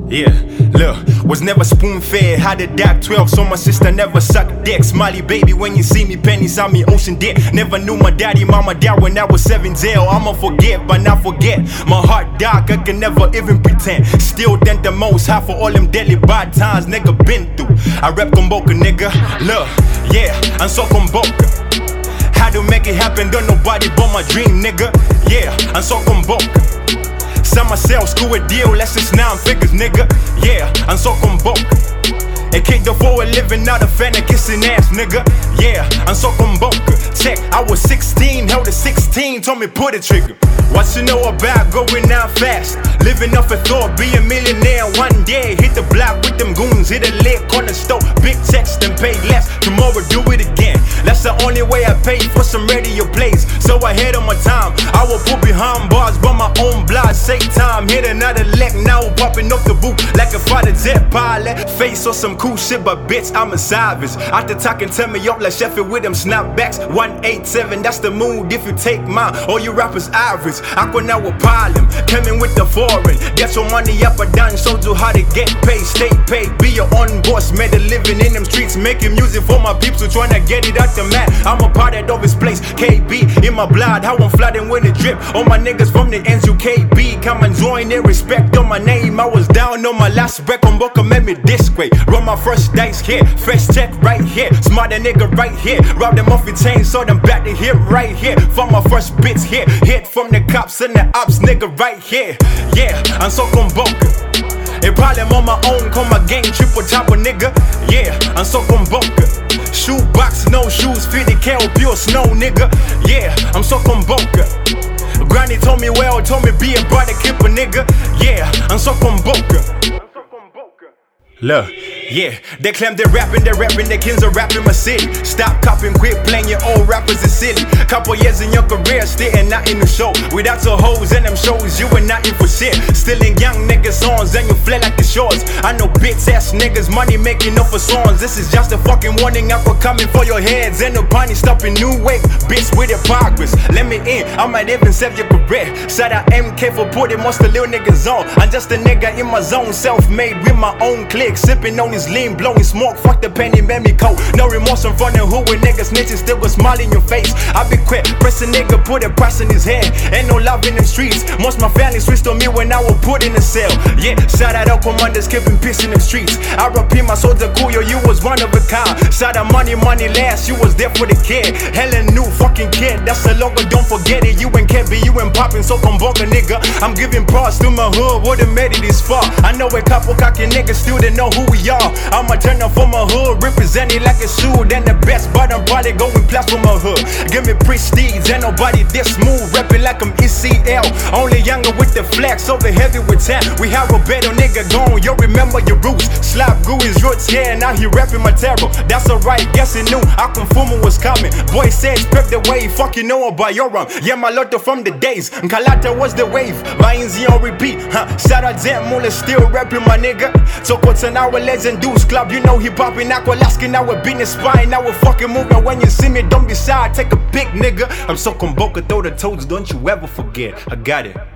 Yeah, look, was never spoon-fed, had a DAC 12, so my sister never sucked dick. Smiley baby, when you see me, pennies on me, ocean dick. Never knew my daddy, mama died when I was 7 jail. I'ma forget, but not forget. My heart dark, I can never even pretend. Still thank the most high for all them deadly bad times nigga been through. I rep Komboka, nigga, look, yeah, I'm so Komboka. How to make it happen, don't nobody but my dream, nigga. Yeah, I'm so Komboka. Sell myself, screw a deal, less than 9 figures, nigga. Yeah, I'm so Komboka. And kick the forward, living out a fan and kissing ass, nigga. Yeah, I'm so Komboka. Check, I was 16, held a 16, told me put a trigger. What you know about going out fast? Living off a thought, be a millionaire one day. Hit the block with them goons, hit a lick on the stove. Big checks, then pay less. Tomorrow do it again. That's the only way I pay for some radio plays. So I hit on my time. I will put behind bars, but my own blood. Same time, hit another leg now, popping off the boot like a fighter jet pilot. Face or some cool shit, but bitch, I'm a savage. Out the talk and tell me up like Sheffield with them snapbacks. 187, that's the mood if you take mine. All you rappers average. I go now with Pilem, coming with the foreign. Get your money up or down, showed you how to get paid. Stay paid, be your own boss. Made a living in them streets, making music for my peeps who tryna get it out the mat. I'm a part of this place, KB in my blood. How I'm flooding with a drip. All my niggas from the ends, UKB. Come and join it, respect on my name. I was down on my last break, Komboka made me this way. Run my first dice here, fresh check right here. Smarter nigga right here. Rob them off your chain, so them back to hit right here. For my first bits here, hit from the cops and the ops, nigga right here. Yeah, I'm so Komboka. A problem on my own, call my gang triple chopper, nigga. Yeah, I'm so Komboka. Shoebox, no shoes, 50K pure snow, nigga. Yeah, I'm so Komboka. Granny told me well, told me be a brother keeper, nigga. Yeah, I'm so Komboka. Look, yeah, they claim they're rapping, the kings are rapping my city. Stop copying, quit playing your old rappers is silly. Couple years in your career, still ain't not in the show. Without your hoes and them shows, you ain't not in for shit. Stealing young niggas' songs and you flare like the shores. I know bitch ass niggas, money making up for songs. This is just a fucking warning, I'm coming for your heads. Ain't no party stopping new wave, bitch with your progress. Let me in, I might even save your career. Shout out MK for putting most of little niggas on. I'm just a nigga in my zone, self-made with my own clique. Sipping on his lean, blowing smoke, fuck the penny, made me cold. No remorse in front of who with niggas snitching, still got smile in your face. I be quick, press a nigga, put a price in his head. Ain't no love in the streets, most my family switched on me when I was put in the cell. Yeah, shout out all commanders, keeping peace in the streets. I repeat my soldier Kuyo, you was one of a kind. Shout out money last, you was there for the kid. Hella new fucking kid, that's the logo, don't forget it. You ain't Kevin, you ain't popping, so Komboka, nigga. I'm giving props to my hood, would've made it this far. I know a couple cocky niggas still didn't know who we are. I'ma turn up for my hood, representing like a shoe. Then the best, but I'm probably going plus for my hood. Give me prestige, ain't nobody this smooth. Rapping like I'm ECL, only younger with the flex, over heavy with 10. We have a better nigga gone, you remember your roots. Slap Goo is your chair, now he rapping my terror. That's alright, guess he knew Akumfumu was coming. Boy said, spread the wave, fuck you know about your rum. Yeah, my lotto from the days, Kalata was the wave. Vainzi on repeat, shout out Zen Mula, still rapping my nigga. So what's an hour legend dudes club, you know he popping Aqualaskin, now we're being spine, now we're fucking moving. When you see me, don't be shy, take a pic, nigga. I'm so Komboka, throw the toes, don't you ever forget. I got it.